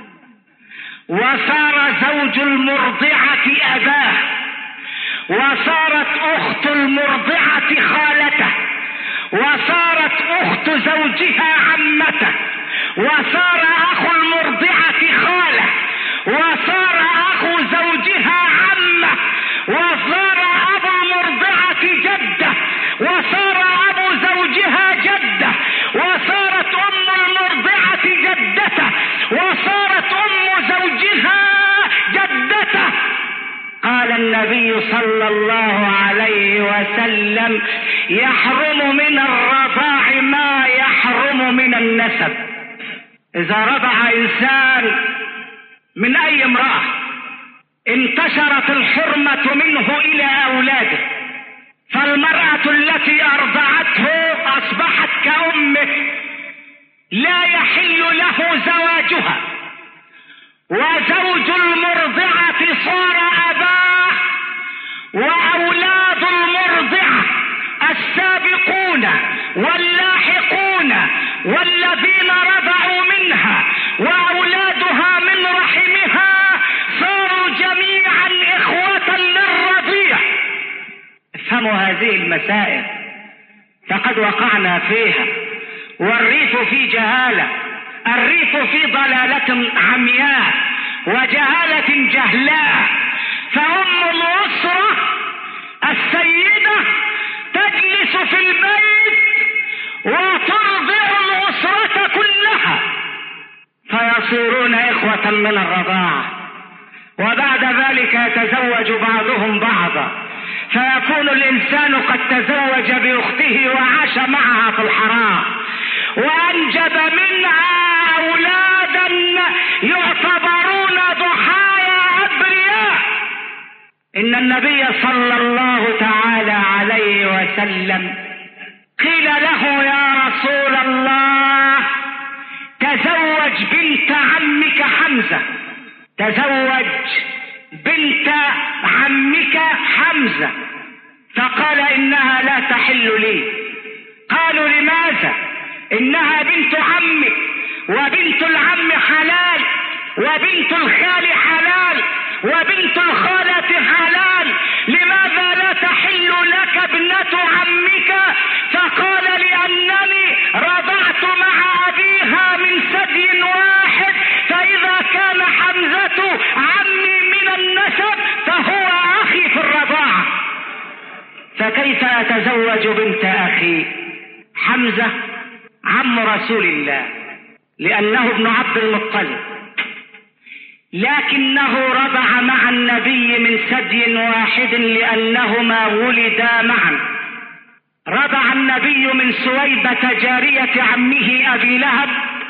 وصار زوج المرضعة أباه، وصارت أخت المرضعة خالته، وصارت أخت زوجها عمته، وصار أخو المرضعة خاله، وصار أخو زوجها عمه، وصار أبو المرضعة جده، وصار أبو زوجها جده، وصارت أم المرضعة جدته، وصارت أم زوجها جدته. قال النبي صلى الله عليه وسلم يحرم من الرضاع ما يحرم من النسب. إذا رضع إنسان من أي امرأة انتشرت الحرمة منه إلى أولاده، فالمرأة التي أرضعته أصبحت كأمه، لا يحل له زواجها، وزوج المرضعة صار أباه، وأولاد المرضعة السابقون واللاحقون والذين رضعوا منها وأولادها من رحمها صاروا جميعا إخوة للرضيع. افهموا هذه المسائل فقد وقعنا فيها، والريف في جهالة، الريف في ضلالة عمياء وجهالة جهلاء. فأم الأسرة السيدة تجلس في البيت وترضع الأسرة كلها، فيصيرون إخوة من الرضاعة، وبعد ذلك يتزوج بعضهم بعضا، فيكون الإنسان قد تزوج بأخته وعاش معها في الحرام وأنجب منها أولادا يعتبرون ضحايا أبرياء. إن النبي صلى الله تعالى عليه وسلم قيل له يا رسول الله تزوج بنت عمك حمزة، تزوج بنت عمك حمزة، فقال إنها لا تحل لي. قالوا لماذا؟ إنها بنت عمك، وبنت العم حلال، وبنت الخال حلال، وبنت الخالة حلال، لماذا لا تحل لك ابنة عمك؟ فقال لأنني رضعت مع أبيها من ثدي واحد، فإذا كان حمزة عمي من النسب فهو أخي في الرضاعة، فكيف أتزوج بنت أخي؟ حمزة عم رسول الله لأنه ابن عبد المطلب، لكنه رضع مع النبي من ثدي واحد لأنهما ولدا معا. رضع النبي من سويبة جارية عمه أبي لهب،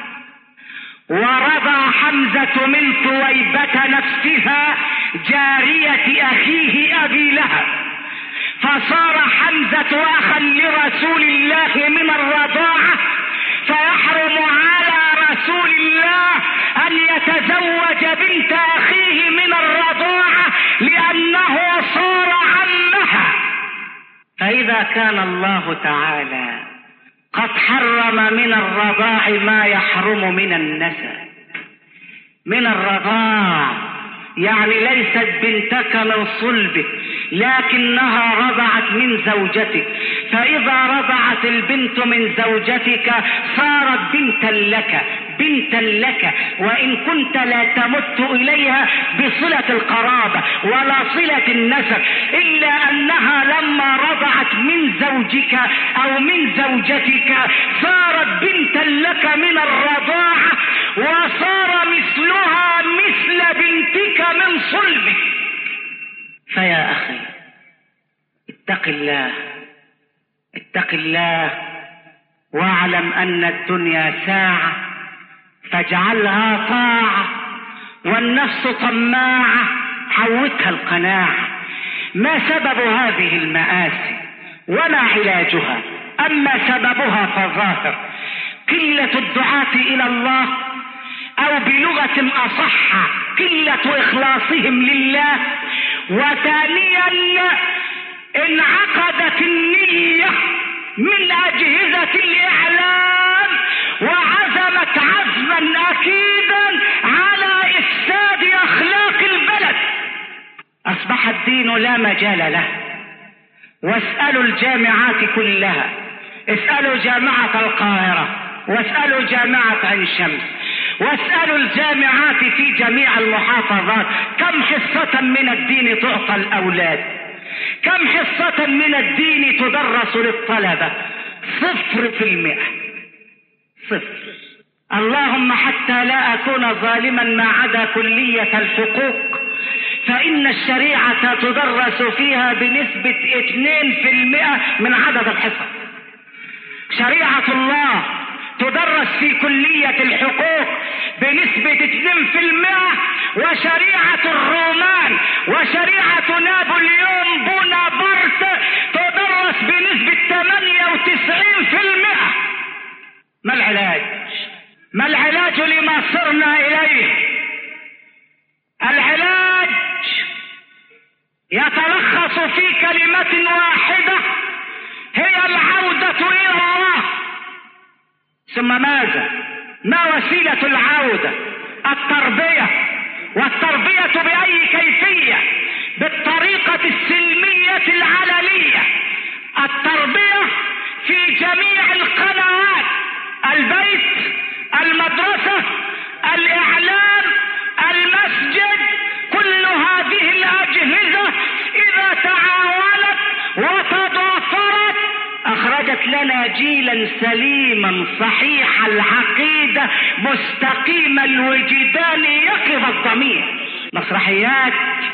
ورضع حمزة من ثويبة نفسها جارية أخيه أبي لهب، فصار حمزة أخا لرسول الله من الرضاعة، فيحرم على رسول الله أن يتزوج بنت أخيه من الرضاعة لأنه صار عمها. فإذا كان الله تعالى قد حرم من الرضاع ما يحرم من النسب، من الرضاع يعني ليست بنتك من صلبك لكنها رضعت من زوجتك، فإذا رضعت البنت من زوجتك صارت بنتا لك بنتا لك وإن كنت لا تمت إليها بصلة القرابة ولا صلة النسب، إلا أنها لما رضعت من زوجك أو من زوجتك صارت بنتا لك من الرضاعة، وصار مثلها مثل بنتك من صلبك. فيا أخي اتق الله اتق الله واعلم أن الدنيا ساعة، فاجعلها طاعة، والنفس طماعة حوتها القناعة. ما سبب هذه المآسي وما علاجها؟ أما سببها فظاهر: قلة الدعاة إلى الله، أو بلغة أصح قلة إخلاصهم لله. وثانيا انعقدت النية من أجهزة الإعلام وعزمت عزما أكيدا على إفساد أخلاق البلد. أصبح الدين لا مجال له. واسألوا الجامعات كلها، اسألوا جامعة القاهرة، واسألوا جامعة عين شمس، واسألوا الجامعات في جميع المحافظات كم حصة من الدين تعطى الأولاد، كم حصة من الدين تدرس للطلبة؟ صفر في المئة، صفر. اللهم حتى لا أكون ظالما ما عدا كلية الحقوق، فإن الشريعة تدرس فيها بنسبة اثنين في المئة من عدد الحصص. شريعة الله تدرس في كلية الحقوق بنسبة اثنين في المئة، وشريعة الرومان وشريعة نابليون بونابرت تدرس بنسبة ثمانية وتسعين في المئة. ما العلاج؟ ما العلاج لما صرنا إليه؟ العلاج يتلخص في كلمة واحدة، هي العودة إلى الله. ثم ماذا؟ ما وسيلة العودة؟ التربية. والتربية بأي كيفية؟ بالطريقة السلمية العلنية. التربية في جميع القنوات: البيت، المدرسة، الإعلام، المسجد. كل هذه الأجهزة إذا تعاونت وتضافرت أخرجت لنا جيلا سليما صحيح العقيدة مستقيم الوجدان يقظ الضمير. مسرحيات،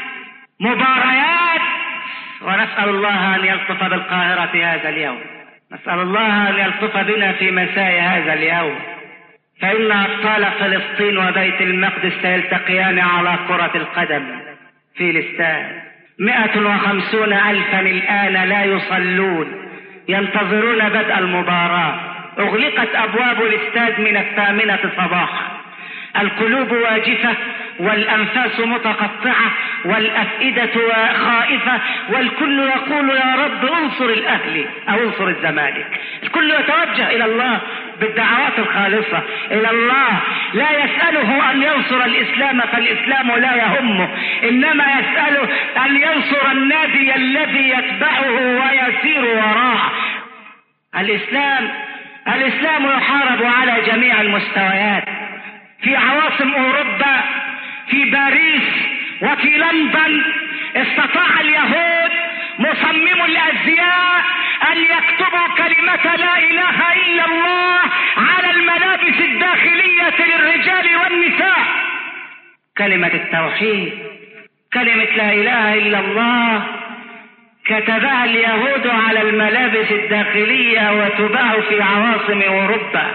مباريات، ونسأل الله أن يلطف بالقاهرة في هذا اليوم، نسأل الله أن يلطف بنا في مساء هذا اليوم، فإن أبطال فلسطين وبيت المقدس سيلتقيان على كرة القدم في الاستاد. مئة وخمسون ألفا الآن لا يصلون ينتظرون بدء المباراة. أغلقت أبواب الاستاد من الثامنة صباحا. القلوب واجفة والأنفاس متقطعة والأفئدة خائفة، والكل يقول يا رب انصر الأهلي أو انصر الزمالك. الكل يتوجه إلى الله بالدعوات الخالصة إلى الله، لا يسأله أن ينصر الإسلام فالإسلام لا يهمه، إنما يسأله أن ينصر النادي الذي يتبعه ويسير وراءه. الإسلام الإسلام يحارب على جميع المستويات، في عواصم أوروبا، في باريس وفي لندن. استطاع اليهود مصمم الأزياء أن يكتبوا كلمة لا إله إلا الله على الملابس الداخلية للرجال والنساء. كلمة التوحيد، كلمة لا إله إلا الله، كتبها اليهود على الملابس الداخلية وتباع في عواصم أوروبا.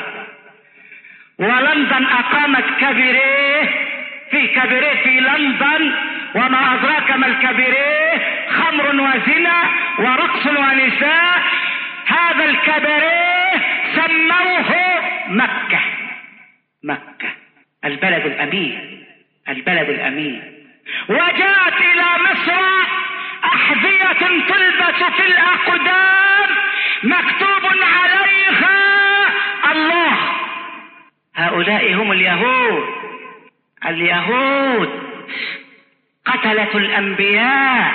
ولندن أقامت كبيريه في كبيريه في لندن، وما أدراك ما الكبيريه؟ خمر وزنا ورقص ونساء. هذا الكبيريه سموه مكة. مكة البلد الأمين، البلد الأمين. وجاءت إلى مصر أحذية تلبس في الأقدام مكتوب عليها الله. هؤلاء هم اليهود. اليهود قتلة الأنبياء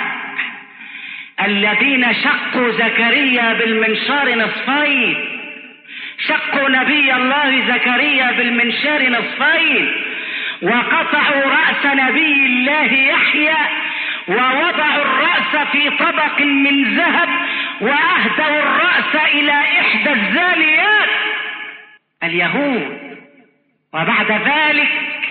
الذين شقوا زكريا بالمنشار نصفين، شقوا نبي الله زكريا بالمنشار نصفين، وقطعوا رأس نبي الله يحيى، ووضعوا الرأس في طبق من ذهب، وأهدوا الرأس إلى إحدى الزانيات اليهود. وبعد ذلك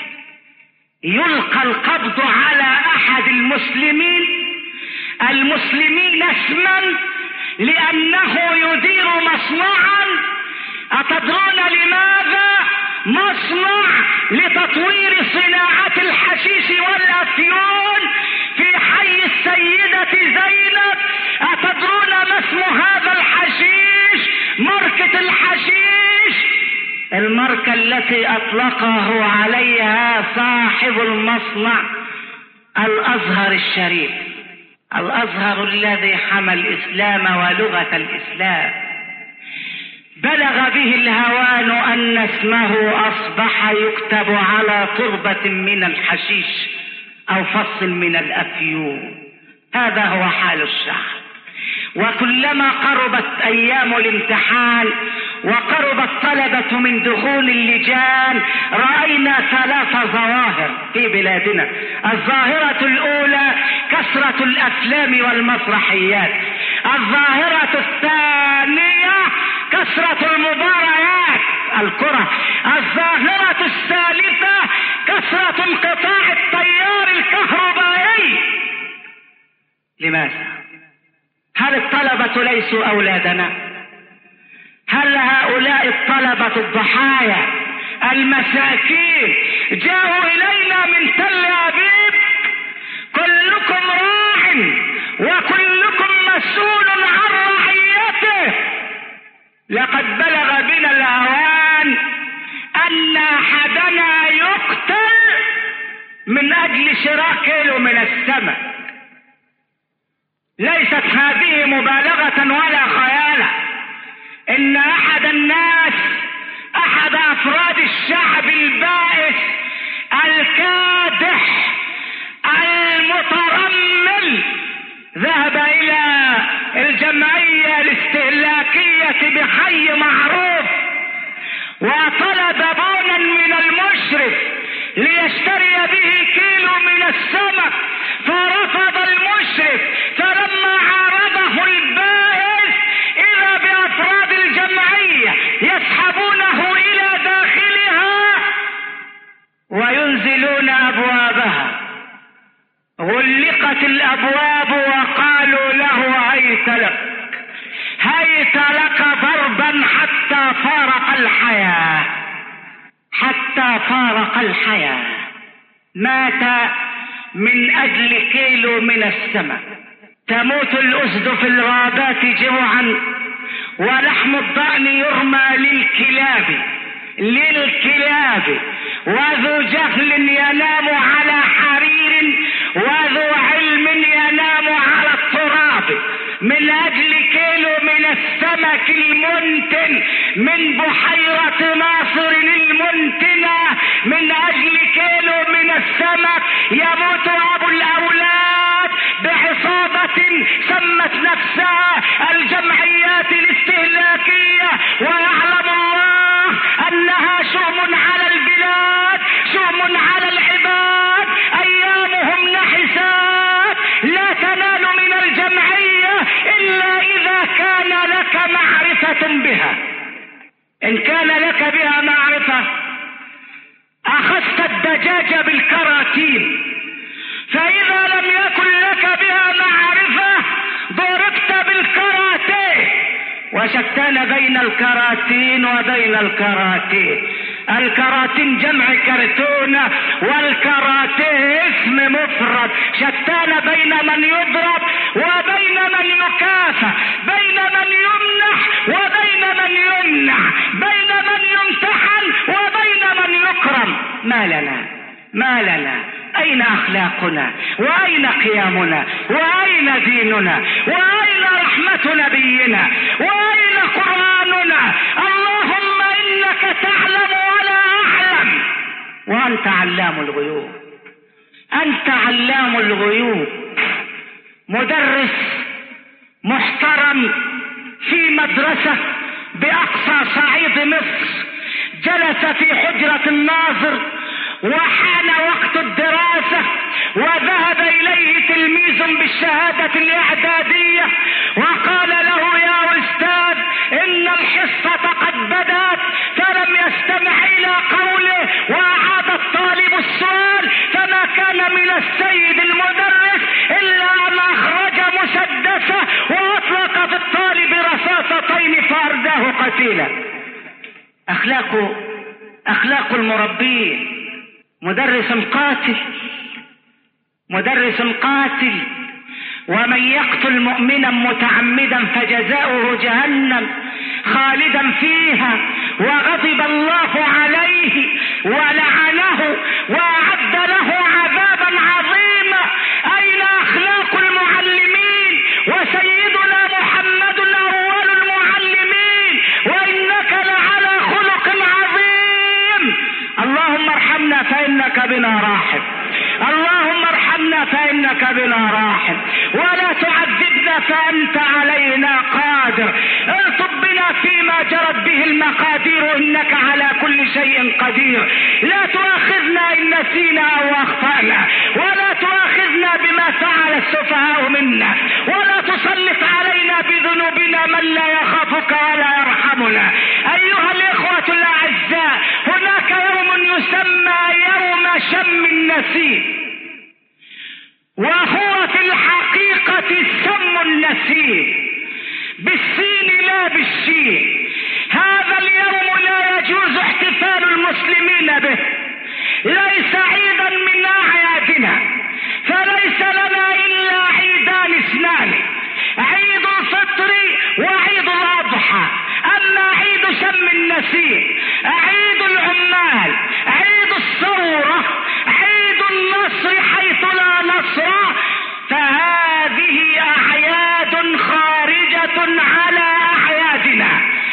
يلقى القبض على أحد المسلمين المسلمين اسما لأنه يدير مصنعا. أتدرون لماذا؟ مصنع لتطوير صناعة الحشيش والأفيون في حي السيدة زينب. أتدرون ما اسم هذا الحشيش؟ ماركة الحشيش، الماركة التي أطلقه عليها صاحب المصنع الأزهر الشريف، الأزهر الذي حمى الإسلام ولغة الإسلام. بلغ به الهوان أن اسمه أصبح يكتب على تربة من الحشيش أو فصل من الأفيون. هذا هو حال الشعب. وكلما قربت أيام الامتحان وقرب الطلبة من دخول اللجان رأينا ثلاث ظواهر في بلادنا. الظاهرة الأولى كثرة الأفلام والمسرحيات. الظاهرة الثانية كثرة المباريات الكرة. الظاهرة الثالثة كثرة انقطاع التيار الكهربائي. لماذا؟ هل الطلبة ليسوا أولادنا؟ هل هؤلاء الطلبة الضحايا المساكين جاءوا إلينا من تل أبيب؟ كلكم راع وكلكم مسؤول عن رعيته. لقد بلغ بنا الأوان أن أحدنا يقتل من أجل شراء كيلو من السمك. ليست هذه مبالغة ولا خيالة. إن أحد الناس، أحد أفراد الشعب البائس الكادح المترمل ذهب إلى الجمعية الاستهلاكية بحي معروف وطلب بونا من المشرف ليشتري به كيلو من السمك، فرفض المشرف. فلما عارضه البائس إذا بأفراد الجمعية يسحبونه إلى داخلها وينزلون أبوابها. غلقت الأبواب وقالوا له هيت لك، هيت لك ضربا حتى فارق الحياة، حتى فارق الحياة. مات من أجل كيلو من السمك. تموت الأسد في الغابات جوعا ولحم الضأن يرمى للكلاب للكلاب وذو جهل ينام على حرير وذو علم ينام على التراب. من أجل كيلو من السمك المنتن من بحيرة ناصر المنتنة، من أجل كيلو من السمك يموت أبو الأولاد بعصابة سمت نفسها الجمعيات الاستهلاكية، ويعلم الله أنها شؤم على البلاد، شؤم على العباد. أيامهم نحسات، لا تنال من الجمعية إلا إذا كان لك معرفة بها. إن كان لك بها معرفة أخذت الدجاج بالكراتين، فإذا لم يكن لك بها معرفة ضربت بالكراتين. وشتان بين الكراتين وبين الكراتين. الكراتين جمع كرتونة والكراتين اسم مفرد. شتان بين من يضرب وبين من يكافئ، بين من يمنح وبين من يمنع، بين من يمتحن وبين من يكرم. ما لنا ما لنا أين أخلاقنا وأين قيامنا وأين ديننا وأين رحمة نبينا وأين قرآننا؟ اللهم إنك تعلم ولا أعلم وأنت علام الغيوب. أنت علام الغيوب، مدرس محترم في مدرسة بأقصى صعيد مصر، جلس في حجرة الناظر وحان وقت الدراسة وذهب إليه تلميذ بالشهادة الإعدادية وقال له يا أستاذ إن الحصة قد بدأت، فلم يستمع إلى قوله وأعاد الطالب السؤال، فما كان من السيد المدرس إلا أن أخرج مسدسه وأطلق في الطالب رصاصتين فأرداه قتيلا. أخلاق أخلاق المربين. مدرس قاتل، مدرس قاتل، ومن يقتل مؤمنا متعمدا فجزاؤه جهنم خالدا فيها وغضب الله عليه ولعنه وأعد له عذابا عظيما. أين أخلاق المعلمين؟ وسيدنا محمد أول المعلمين، وإنك لعلى خلق عظيم. اللهم ارحمنا فإنك بنا راحم، اللهم ارحمنا فإنك بنا راحم، ولا تعذبنا فأنت علينا قادر. الطب بنا فيما جرت به المقادير، إنك على كل شيء قدير. لا تؤاخذنا إن نسينا أو أخطأنا، ولا تؤاخذنا بما فعل السفهاء منا، ولا تسلط علينا بذنوبنا من لا يخافك ولا يرحمنا. أيها الإخوة الأعزاء، هناك يوم يسمى يوم شم النسيم، وهو في الحقيقة سم النسيم بالسين لا بالشين. هذا اليوم لا يجوز احتفال المسلمين به، ليس عيدا من أعيادنا، فليس لنا إلا عيدان اثنان، عيد الفطر وعيد الأضحى. أما عيد شم النسيم، عيد العمال، عيد الثورة، عيد النصر حيث لا نصر، فهذه أعياد خارجة على أعيادنا.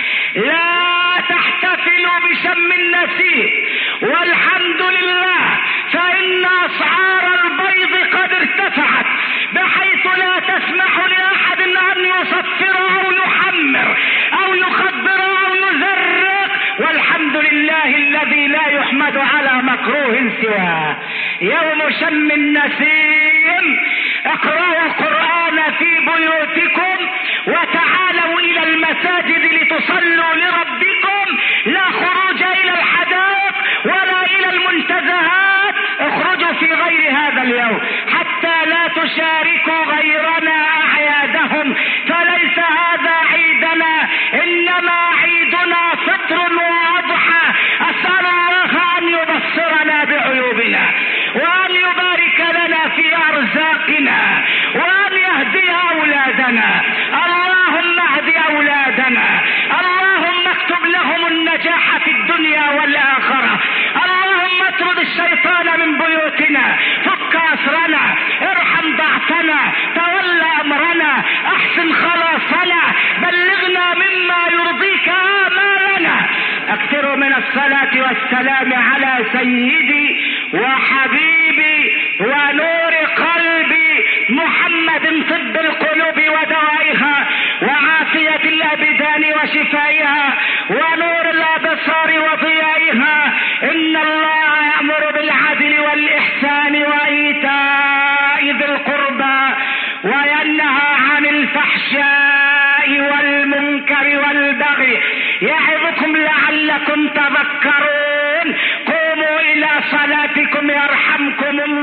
لا تحتفلوا بشم النسيم، والحمد لله فإن أسعار البيض قد ارتفعت بحيث لا تسمح لأحد أن يصفر أو يحمر أو يخدر أو يزرق، والحمد لله الذي لا يحمد على مكروه سواه. يوم شم النسيم اقرأوا القرآن في بيوتكم وتعالوا إلى المساجد لتصلوا لربكم، لا خروج إلى الحدائق ولا إلى المنتزهات. اخرجوا في غير هذا اليوم حتى لا تشاركوا غيرنا أعيادهم، فليس هذا عيدنا، إنما عيدنا فطر وأضحى. أسأل الله أن يبصرنا بعيوبنا، وأن يبارك لنا في أرزاقنا، وأن يهدي أولادنا. اللهم اهد أولادنا، اللهم اكتب لهم النجاح في الدنيا والآخرة. اللهم اطرد الشيطان من بيوتنا، فك أسرنا، ارحم ضعفنا، تولى أمرنا، أحسن خلاصنا، بلغنا مما يرضيك آمالنا. اكثروا من الصلاة والسلام على سيدي وحبيبي ونور قلبي محمد، طب القلوب ودوائها، وعافية الأبدان وشفائها، ونور الأبصار وضيائها. إن الله يأمر بالعدل والإحسان وإيتاء ذي القربى، وينهى عن الفحشاء والمنكر والبغي، يعظكم لعلكم تذكرون. قوموا إلى صلاتكم يرحمكم الله.